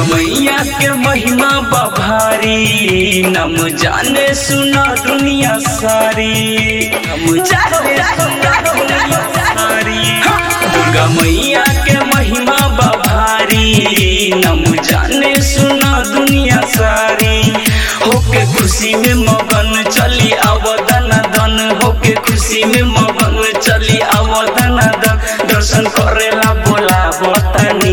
मैया के महिमा बभारी नम जाने सुना दुनिया सारी नम जाने सुना दुनिया सारी। दुर्गा मैया के महिमा बभारी नम जाने सुना दुनिया सारी। होके खुशी में मगन चली आवदन दन होके खुशी में मगन चली आवदन दन दर्शन करेला बोला बतानी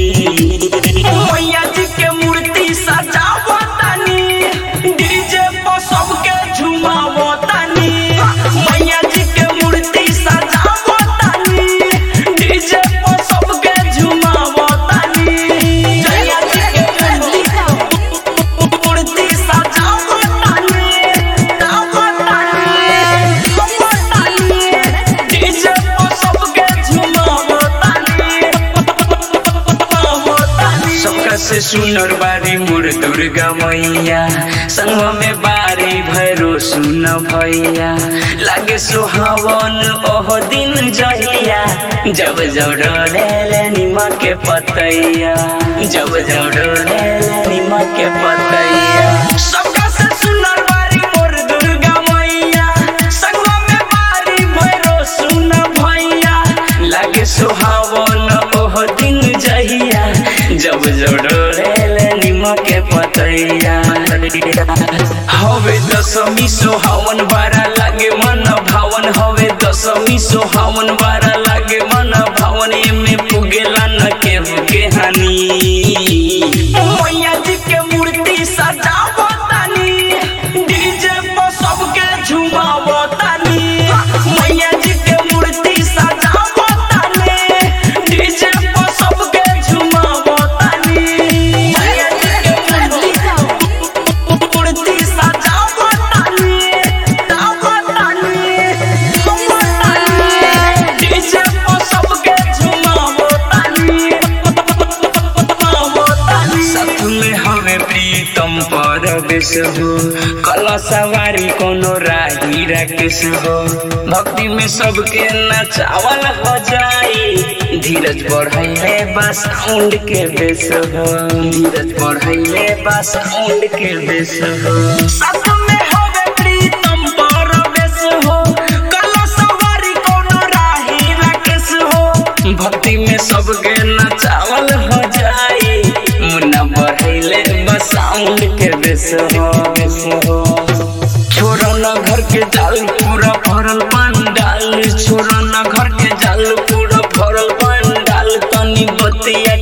मैया जी के मूर्ति सजावतानी डीजे पर सबके झुमावतानी। मैया जी के मूर्ति सजावतानी डीजे पर सबके झुमावतानी। मैया जी के मूर्ति सजावतानी डीजे पर सबके झुमावतानी। सबका से सुनर बारी मोर दुर्गा मैया संग में बारी भैरो सुन भैया। लागे सुहावन ओह दिन जहिया जब जब डोले नीमक के पतैया जब जब डोले नीमक के पतैया। सबका से सुनर बारी मोर दुर्गा मैया संग में बारी भैरो सुन भैया। लागे सुहावन ओह दिन जहिया जब जब डोले नीमक के पतैया। हवे दशमी सोहावन बारा लागे मन भावन हवे दशमी सोहावन बारा लागे मन भावन एमे पुगेला न केहू के हानि। मैया जी के मूर्ति सजावतानी डीजे पर सबके झुमावतानी। मैया जी के मूर्ति सजावतानी डीजे पर सबके झुमावतानी। मैया जी के मूर्ति सजावतानी डीजे पर सबके झुमावतानी। साथ में हमें प्रीतम परवेश हो कला सवारी कोनो राही राकेश हो। भक्ति में सबके नचावल हो जाई धीरज बढ़ाइले बस साउंड के बेस हो धीरज बढ़ाइले बस साउंड के बेस हो। साथ में हमें प्रीतम परवेश हो कला सवारी कोनो राही राकेश हो। भक्ति में सबके नचावल हो जाई मुन्ना बढ़ाइले बस साउंड के बेस हो। छोड़ो न घर के जाल पूरा भरल पंडाल छोड़ो न घर के जाल पूरा भरल पंडाल तनी बतिया